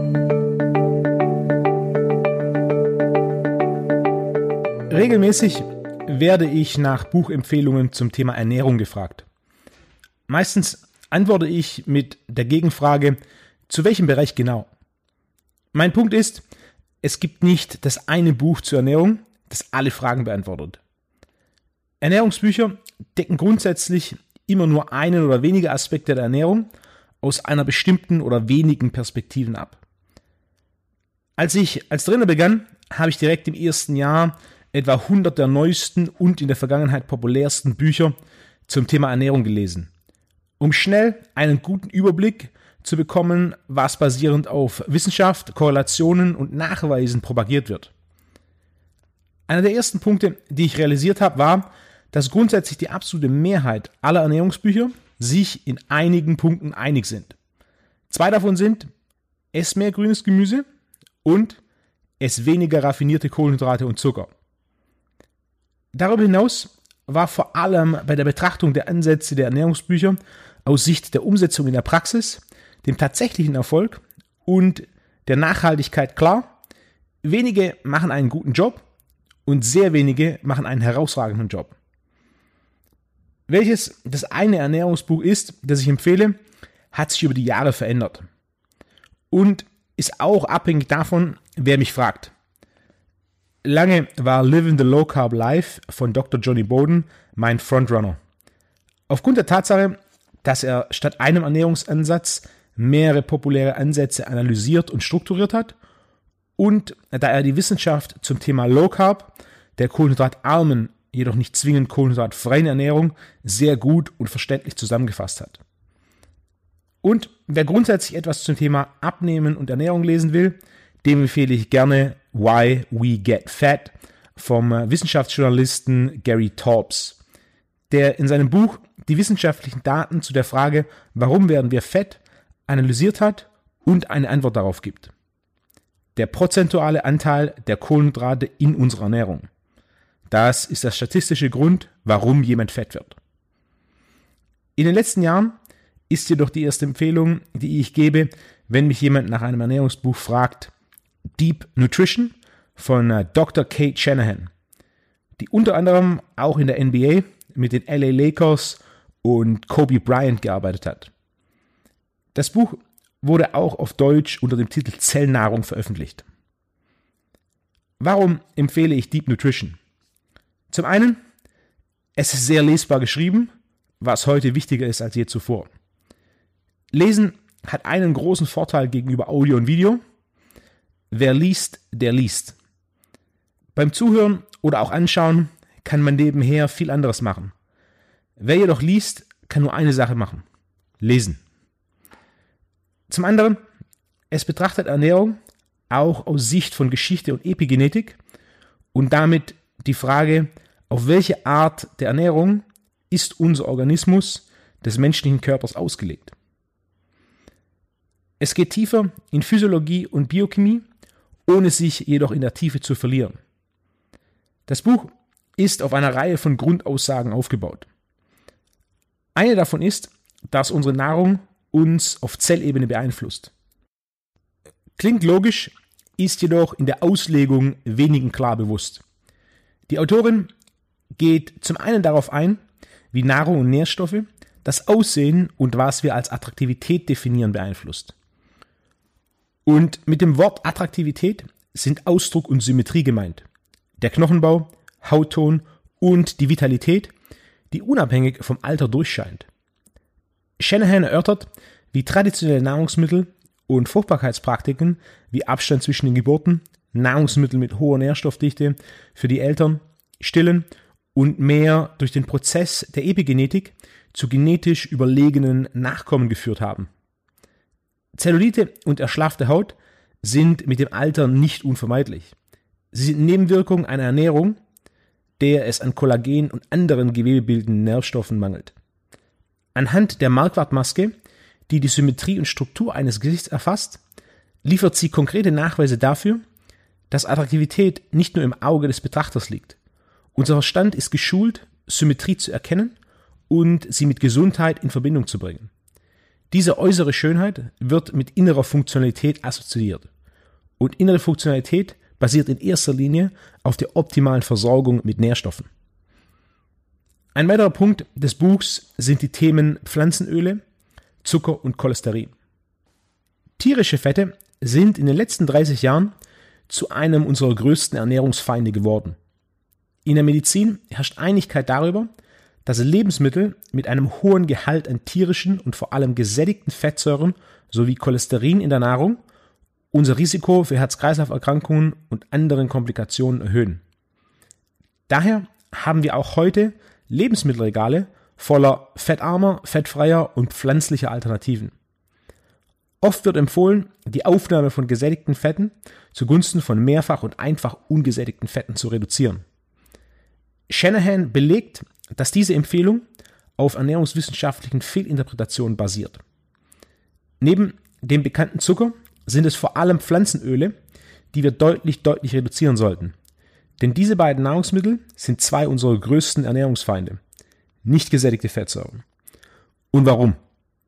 Regelmäßig werde ich nach Buchempfehlungen zum Thema Ernährung gefragt. Meistens antworte ich mit der Gegenfrage, zu welchem Bereich genau? Mein Punkt ist, es gibt nicht das eine Buch zur Ernährung, das alle Fragen beantwortet. Ernährungsbücher decken grundsätzlich immer nur einen oder wenige Aspekte der Ernährung aus einer bestimmten oder wenigen Perspektiven ab. Als ich als Trainer begann, habe ich direkt im ersten Jahr etwa 100 der neuesten und in der Vergangenheit populärsten Bücher zum Thema Ernährung gelesen, um schnell einen guten Überblick zu bekommen, was basierend auf Wissenschaft, Korrelationen und Nachweisen propagiert wird. Einer der ersten Punkte, die ich realisiert habe, war, dass grundsätzlich die absolute Mehrheit aller Ernährungsbücher sich in einigen Punkten einig sind. 2 davon sind: Ess mehr grünes Gemüse und ess weniger raffinierte Kohlenhydrate und Zucker. Darüber hinaus war vor allem bei der Betrachtung der Ansätze der Ernährungsbücher aus Sicht der Umsetzung in der Praxis, dem tatsächlichen Erfolg und der Nachhaltigkeit klar: Wenige machen einen guten Job und sehr wenige machen einen herausragenden Job. Welches das eine Ernährungsbuch ist, das ich empfehle, hat sich über die Jahre verändert und ist auch abhängig davon, wer mich fragt. Lange war Living the Low Carb Life von Dr. Johnny Bowden mein Frontrunner. Aufgrund der Tatsache, dass er statt einem Ernährungsansatz mehrere populäre Ansätze analysiert und strukturiert hat und da er die Wissenschaft zum Thema Low Carb, der kohlenhydratarmen, jedoch nicht zwingend kohlenhydratfreien Ernährung, sehr gut und verständlich zusammengefasst hat. Und wer grundsätzlich etwas zum Thema Abnehmen und Ernährung lesen will, dem empfehle ich gerne Why We Get Fat vom Wissenschaftsjournalisten Gary Taubes, der in seinem Buch die wissenschaftlichen Daten zu der Frage, warum werden wir fett, analysiert hat und eine Antwort darauf gibt. Der prozentuale Anteil der Kohlenhydrate in unserer Ernährung. Das ist der statistische Grund, warum jemand fett wird. In den letzten Jahren ist jedoch die erste Empfehlung, die ich gebe, wenn mich jemand nach einem Ernährungsbuch fragt, Deep Nutrition von Dr. Kate Shanahan, die unter anderem auch in der NBA mit den LA Lakers und Kobe Bryant gearbeitet hat. Das Buch wurde auch auf Deutsch unter dem Titel Zellnahrung veröffentlicht. Warum empfehle ich Deep Nutrition? Zum einen, es ist sehr lesbar geschrieben, was heute wichtiger ist als je zuvor. Lesen hat einen großen Vorteil gegenüber Audio und Video. Wer liest, der liest. Beim Zuhören oder auch Anschauen kann man nebenher viel anderes machen. Wer jedoch liest, kann nur eine Sache machen: lesen. Zum anderen, es betrachtet Ernährung auch aus Sicht von Geschichte und Epigenetik und damit die Frage, auf welche Art der Ernährung ist unser Organismus des menschlichen Körpers ausgelegt. Es geht tiefer in Physiologie und Biochemie, ohne sich jedoch in der Tiefe zu verlieren. Das Buch ist auf einer Reihe von Grundaussagen aufgebaut. Eine davon ist, dass unsere Nahrung uns auf Zellebene beeinflusst. Klingt logisch, ist jedoch in der Auslegung wenigen klar bewusst. Die Autorin geht zum einen darauf ein, wie Nahrung und Nährstoffe das Aussehen und was wir als Attraktivität definieren beeinflusst. Und mit dem Wort Attraktivität sind Ausdruck und Symmetrie gemeint. Der Knochenbau, Hautton und die Vitalität, die unabhängig vom Alter durchscheint. Shanahan erörtert, wie traditionelle Nahrungsmittel und Fruchtbarkeitspraktiken wie Abstand zwischen den Geburten, Nahrungsmittel mit hoher Nährstoffdichte für die Eltern, Stillen und mehr durch den Prozess der Epigenetik zu genetisch überlegenen Nachkommen geführt haben. Zellulite und erschlaffte Haut sind mit dem Alter nicht unvermeidlich. Sie sind Nebenwirkungen einer Ernährung, der es an Kollagen und anderen gewebebildenden Nährstoffen mangelt. Anhand der Marquardt-Maske, die die Symmetrie und Struktur eines Gesichts erfasst, liefert sie konkrete Nachweise dafür, dass Attraktivität nicht nur im Auge des Betrachters liegt. Unser Verstand ist geschult, Symmetrie zu erkennen und sie mit Gesundheit in Verbindung zu bringen. Diese äußere Schönheit wird mit innerer Funktionalität assoziiert. Und innere Funktionalität basiert in erster Linie auf der optimalen Versorgung mit Nährstoffen. Ein weiterer Punkt des Buchs sind die Themen Pflanzenöle, Zucker und Cholesterin. Tierische Fette sind in den letzten 30 Jahren zu einem unserer größten Ernährungsfeinde geworden. In der Medizin herrscht Einigkeit darüber, dass Lebensmittel mit einem hohen Gehalt an tierischen und vor allem gesättigten Fettsäuren sowie Cholesterin in der Nahrung unser Risiko für Herz-Kreislauf-Erkrankungen und anderen Komplikationen erhöhen. Daher haben wir auch heute Lebensmittelregale voller fettarmer, fettfreier und pflanzlicher Alternativen. Oft wird empfohlen, die Aufnahme von gesättigten Fetten zugunsten von mehrfach und einfach ungesättigten Fetten zu reduzieren. Shanahan belegt, dass diese Empfehlung auf ernährungswissenschaftlichen Fehlinterpretationen basiert. Neben dem bekannten Zucker sind es vor allem Pflanzenöle, die wir deutlich reduzieren sollten. Denn diese beiden Nahrungsmittel sind zwei unserer größten Ernährungsfeinde, nicht gesättigte Fettsäuren. Und warum?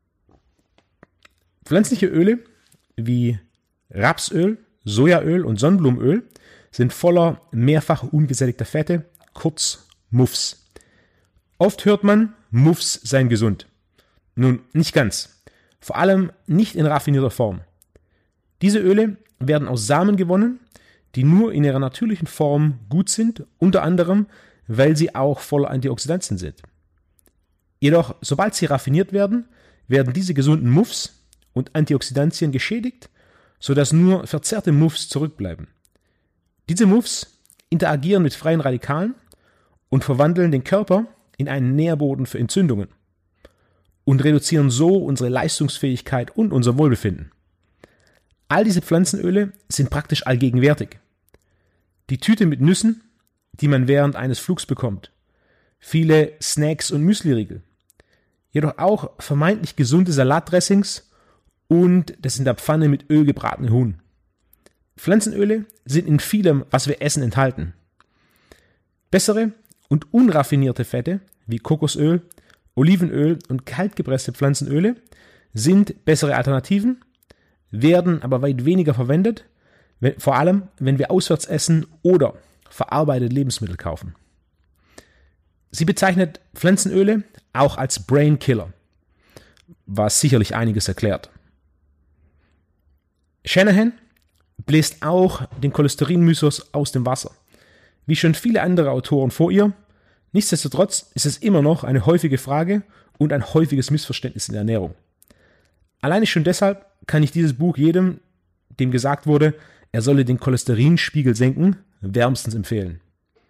Pflanzliche Öle wie Rapsöl, Sojaöl und Sonnenblumenöl sind voller mehrfach ungesättigter Fette, kurz MUFs. Oft hört man, MUFs seien gesund. Nun, nicht ganz. Vor allem nicht in raffinierter Form. Diese Öle werden aus Samen gewonnen, die nur in ihrer natürlichen Form gut sind, unter anderem, weil sie auch voller Antioxidantien sind. Jedoch, sobald sie raffiniert werden, werden diese gesunden MUFs und Antioxidantien geschädigt, sodass nur verzerrte MUFs zurückbleiben. Diese MUFs interagieren mit freien Radikalen und verwandeln den Körper in einen Nährboden für Entzündungen und reduzieren so unsere Leistungsfähigkeit und unser Wohlbefinden. All diese Pflanzenöle sind praktisch allgegenwärtig. Die Tüte mit Nüssen, die man während eines Flugs bekommt, viele Snacks und Müsliriegel, jedoch auch vermeintlich gesunde Salatdressings und das in der Pfanne mit Öl gebratene Huhn. Pflanzenöle sind in vielem, was wir essen, enthalten. Bessere und unraffinierte Fette wie Kokosöl, Olivenöl und kaltgepresste Pflanzenöle sind bessere Alternativen, werden aber weit weniger verwendet, vor allem wenn wir auswärts essen oder verarbeitete Lebensmittel kaufen. Sie bezeichnet Pflanzenöle auch als Brain Killer, was sicherlich einiges erklärt. Shanahan bläst auch den Cholesterinmythos aus dem Wasser, wie schon viele andere Autoren vor ihr. Nichtsdestotrotz ist es immer noch eine häufige Frage und ein häufiges Missverständnis in der Ernährung. Alleine schon deshalb kann ich dieses Buch jedem, dem gesagt wurde, er solle den Cholesterinspiegel senken, wärmstens empfehlen.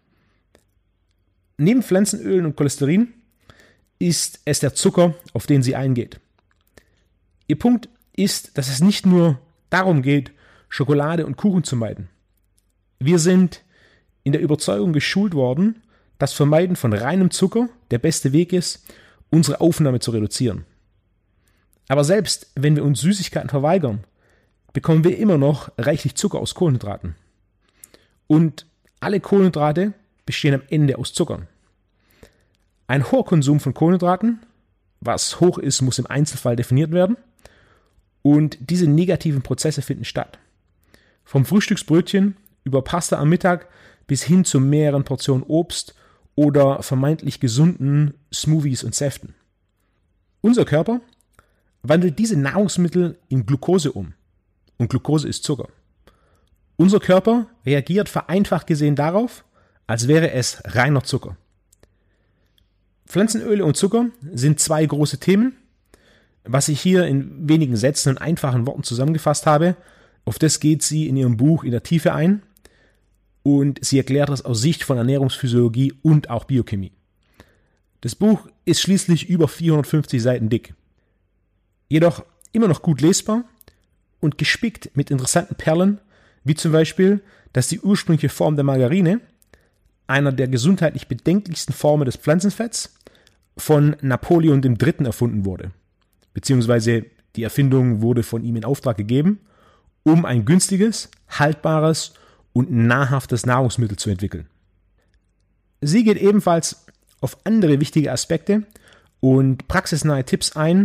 Neben Pflanzenölen und Cholesterin ist es der Zucker, auf den sie eingeht. Ihr Punkt ist, dass es nicht nur darum geht, Schokolade und Kuchen zu meiden. Wir sind in der Überzeugung geschult worden, dass Vermeiden von reinem Zucker der beste Weg ist, unsere Aufnahme zu reduzieren. Aber selbst wenn wir uns Süßigkeiten verweigern, bekommen wir immer noch reichlich Zucker aus Kohlenhydraten. Und alle Kohlenhydrate bestehen am Ende aus Zuckern. Ein hoher Konsum von Kohlenhydraten, was hoch ist, muss im Einzelfall definiert werden. Und diese negativen Prozesse finden statt. Vom Frühstücksbrötchen über Pasta am Mittag bis hin zu mehreren Portionen Obst oder vermeintlich gesunden Smoothies und Säften. Unser Körper wandelt diese Nahrungsmittel in Glucose um. Und Glucose ist Zucker. Unser Körper reagiert vereinfacht gesehen darauf, als wäre es reiner Zucker. Pflanzenöle und Zucker sind zwei große Themen. Was ich hier in wenigen Sätzen und einfachen Worten zusammengefasst habe, auf das geht sie in ihrem Buch in der Tiefe ein und sie erklärt das aus Sicht von Ernährungsphysiologie und auch Biochemie. Das Buch ist schließlich über 450 Seiten dick. Jedoch immer noch gut lesbar und gespickt mit interessanten Perlen, wie zum Beispiel, dass die ursprüngliche Form der Margarine, einer der gesundheitlich bedenklichsten Formen des Pflanzenfetts, von Napoleon III. Erfunden wurde. Beziehungsweise die Erfindung wurde von ihm in Auftrag gegeben, um ein günstiges, haltbares und nahrhaftes Nahrungsmittel zu entwickeln. Sie geht ebenfalls auf andere wichtige Aspekte und praxisnahe Tipps ein,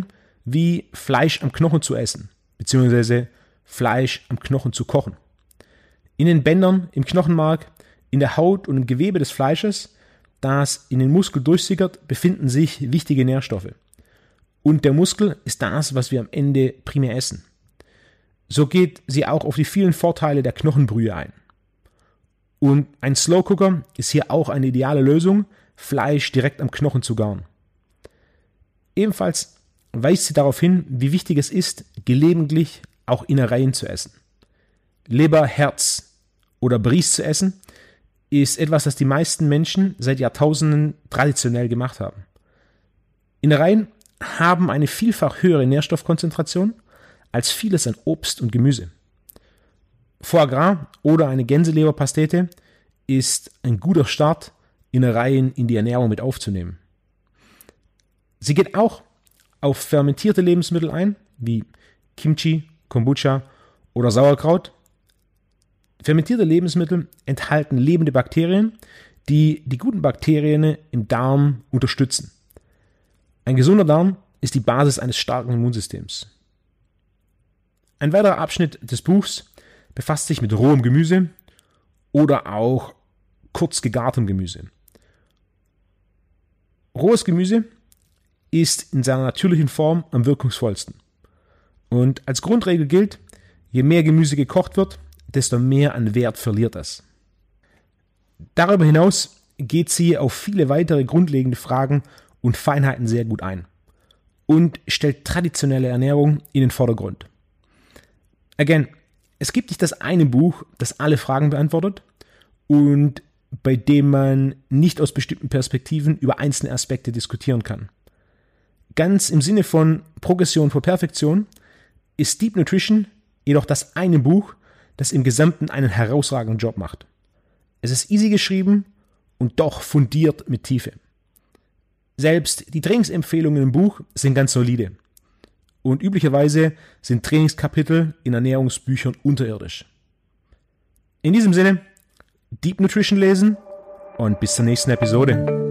wie Fleisch am Knochen zu essen, beziehungsweise Fleisch am Knochen zu kochen. In den Bändern, im Knochenmark, in der Haut und im Gewebe des Fleisches, das in den Muskel durchsickert, befinden sich wichtige Nährstoffe. Und der Muskel ist das, was wir am Ende primär essen. So geht sie auch auf die vielen Vorteile der Knochenbrühe ein. Und ein Slow Cooker ist hier auch eine ideale Lösung, Fleisch direkt am Knochen zu garen. Ebenfalls weist sie darauf hin, wie wichtig es ist, gelegentlich auch Innereien zu essen. Leber, Herz oder Bries zu essen, ist etwas, das die meisten Menschen seit Jahrtausenden traditionell gemacht haben. Innereien haben eine vielfach höhere Nährstoffkonzentration als vieles an Obst und Gemüse. Foie Gras oder eine Gänseleberpastete ist ein guter Start, Innereien in die Ernährung mit aufzunehmen. Sie geht auch auf fermentierte Lebensmittel ein, wie Kimchi, Kombucha oder Sauerkraut. Fermentierte Lebensmittel enthalten lebende Bakterien, die die guten Bakterien im Darm unterstützen. Ein gesunder Darm ist die Basis eines starken Immunsystems. Ein weiterer Abschnitt des Buchs befasst sich mit rohem Gemüse oder auch kurz gegartem Gemüse. Rohes Gemüse ist in seiner natürlichen Form am wirkungsvollsten. Und als Grundregel gilt, je mehr Gemüse gekocht wird, desto mehr an Wert verliert es. Darüber hinaus geht sie auf viele weitere grundlegende Fragen und Feinheiten sehr gut ein und stellt traditionelle Ernährung in den Vordergrund. Again, es gibt nicht das eine Buch, das alle Fragen beantwortet und bei dem man nicht aus bestimmten Perspektiven über einzelne Aspekte diskutieren kann. Ganz im Sinne von Progression vor Perfektion ist Deep Nutrition jedoch das eine Buch, das im Gesamten einen herausragenden Job macht. Es ist easy geschrieben und doch fundiert mit Tiefe. Selbst die Trainingsempfehlungen im Buch sind ganz solide. Und üblicherweise sind Trainingskapitel in Ernährungsbüchern unterirdisch. In diesem Sinne, Deep Nutrition lesen und bis zur nächsten Episode.